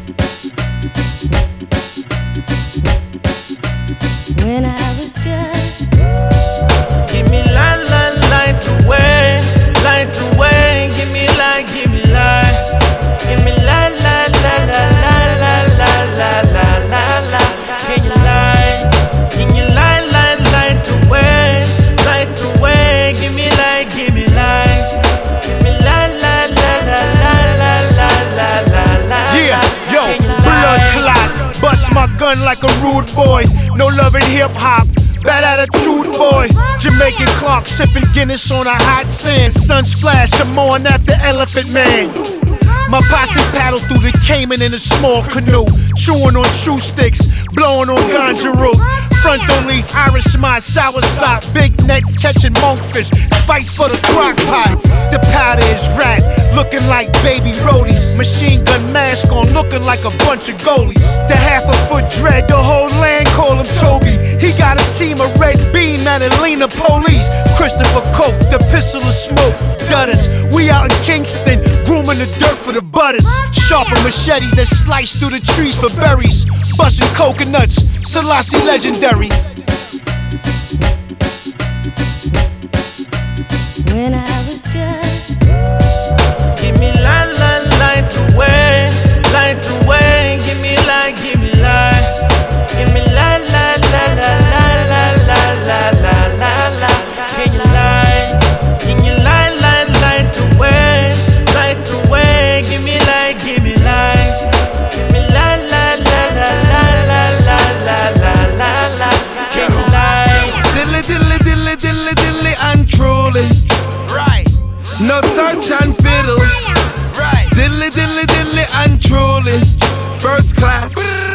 When I was just Give me light, light, light the way, light the way. Give me light, give me light. Give me light, light, light, light, light, light, light, light, light, light. Can you light? Can you light, light, light the way, light the way. Give me light, give me light. Give me light, light, light, light, light, light, light, light, light. Yeah, yo, blood clot. Bust my gun like a rude boy. No love in hip hop. Bad attitude boy, Jamaican Clark sipping Guinness on a hot sand. Sun splash, I'm on after Elephant Man. My posse paddle through the Cayman in a small canoe, chewing on chew sticks, blowing on ganja root. Front don't leave Irish my sour sop, big nets catching monkfish, spice for the crock pot. The powder is rat, looking like baby roadies. Machine gun mask on, looking like a bunch of goalies. The half a foot dread, the whole land call him Toby. He got a team of Red Beam and Atlanta police. Christopher Coke, the pistol of smoke, gutters. We out in Kingston, grooming the dirt for the butters. Sharper machetes that slice through the trees for berries. Busting coconuts, Selassie legendary. when I was just Give me light, light, light the way, light the way. Give me light, give me light. Give me light, light, light, light, light, light, light, light, light, light. Can you light? Can you light, light, light the way, light the way. Give me light, give me light. Give me light, light, light, light, light, light, light, light, light, light. Can you light? Dilly dilly dilly dilly dilly and truly. Right, No search and fiddle. right. Dilly dilly dilly and truly. First class.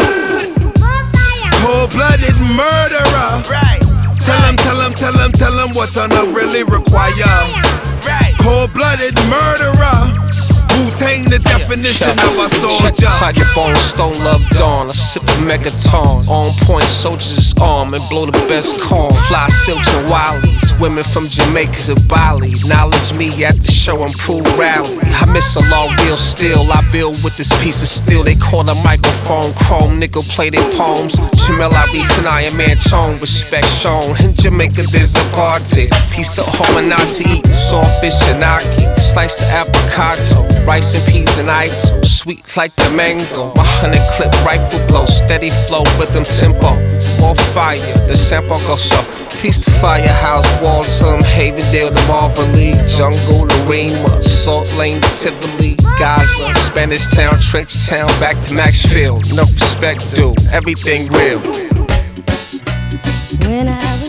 Cold-blooded murderer. Right, Tell him, tell him, tell him, tell him what I really require. right. Cold-blooded murderer. Wu-Tang the definition of a soldier. Tiger Bone, Stone Love Dawn. I sip a megaton. On point, soldiers is armed and blow the best corn. Fly silks and wildies. Women from Jamaica to Bali. Knowledge me at the show, improve rally. I miss a law real still. I build with this piece of steel. They call a microphone chrome. Nickel plated poems. Jamel Arif and Iron Man tone. Respect shown. In Jamaica, there's a party. Piece the hominati eating sawfish and aki. Slice the avocado. Rice and peas and ito, sweet like the mango. My 100-clip rifle blow, steady flow, rhythm tempo. More fire, the sample goes up. Piece to Firehouse, Waltham, Havendale to Marvin Lee, Jungle to Rima, Salt Lane to Tivoli, Gaza, Spanish Town, Trench Town, back to Maxfield. No respect due, everything real. when I